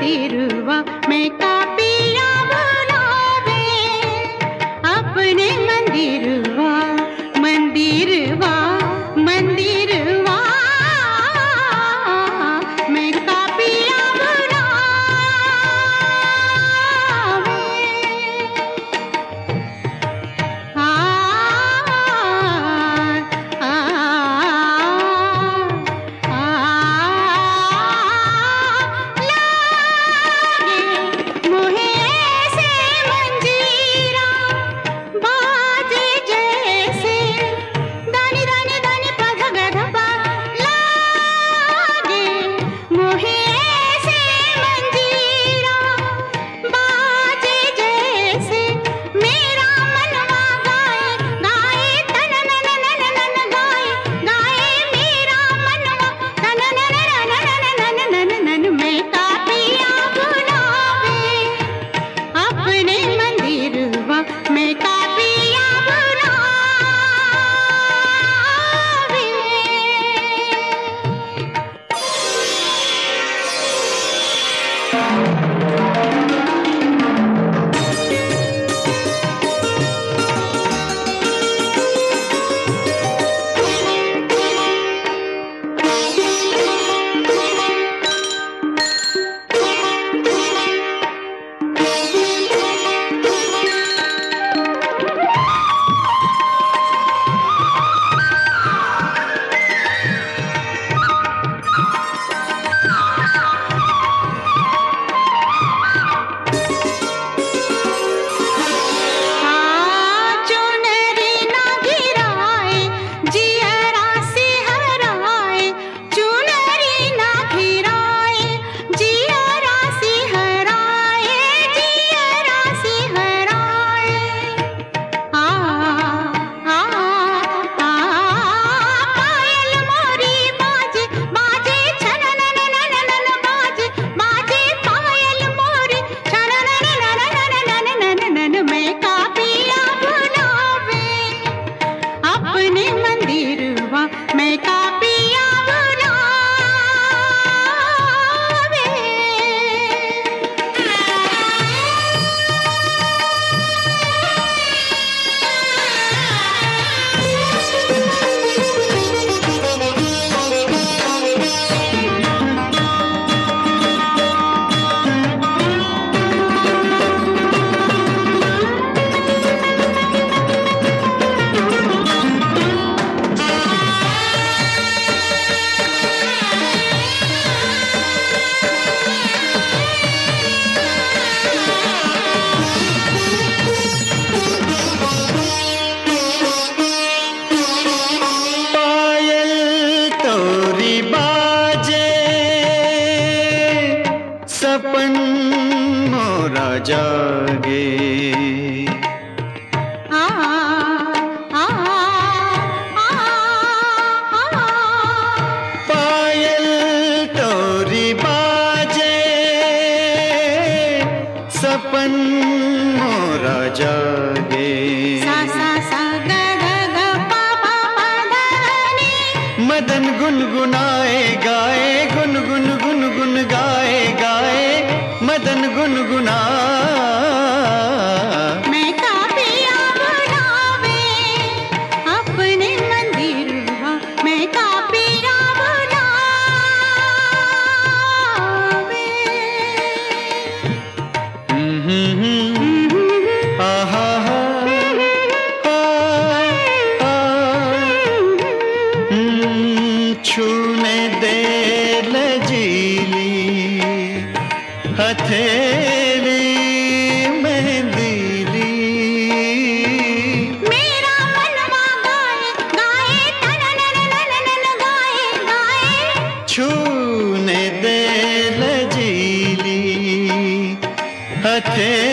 मंदिरवा में कापिया बुलावे, अपने मंदिरवा मंदिरवा मंदिरवा में कापिया बुलावे। आ आ लागे मोहे ऐसे मंजीरा बाजे जैसे दानी दानी दानी पध गध पा। लागे मोहे ऐसे मंजीरा बाजे जैसे मेरा मनवा गाए गाए तन नन नन नन गाए गाए मेरा मनवा तन नन नन नन नन नन में कापिया बुलावे, अपने मंदिरवा में कापिया बुलावे। चुनरी ना गिराए जियरा सिहराए, चुनरी ना गिराए जियरा सिहराए, जियरा सिहराए। आ आ आ पायल मोरी बाजे बाजे छन नन नन नन बाजे बाजे पायल मोरी छन नन नन नन नन नन में कापिया बुलावे, अपने मंदिरवा में कापिया बुलावे। पायल तोरी बाजे सपन मोरा जागे। आ आ आ पायल तोरी बाजे सपन मोरा जागे। सा सा सा ग ग ग पा पा पा ध नि। मदन गुनगुनाए गाए गुनगुन गुनगुन गाए गाए मदन गुनगुना। मैं कापिया बुलावे, अपने मंदिरवा में कापिया बुलावे। आहा हा छूने दे लजीली हथेली मेहंदीली। मेरा मनवा गाए गाए तन नन नन नन गाए गाए। छूने दे लजीली हथेली